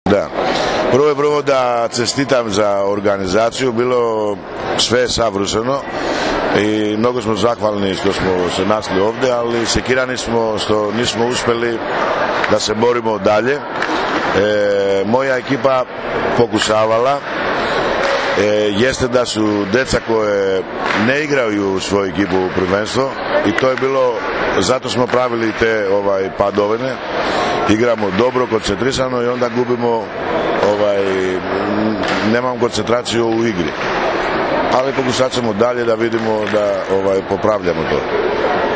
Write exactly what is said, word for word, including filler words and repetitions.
Da. Prvo je prvo da čestitam za organizaciju, bilo sve savršeno i mnogo smo zahvalni što smo se našli ovdje, ali sekirani smo što nismo uspjeli da se borimo dalje. E, moja ekipa pokušavala, e, jeste da su deca koje ne igraju u svoju ekipu u prvenstvo i to je bilo, zato smo pravili te ovaj, padovine. Igramo dobro, koncentrisano i onda gubimo, ovaj, nemam koncentraciju u igri. Ali pokušat ćemo dalje da vidimo da ovaj, popravljamo to.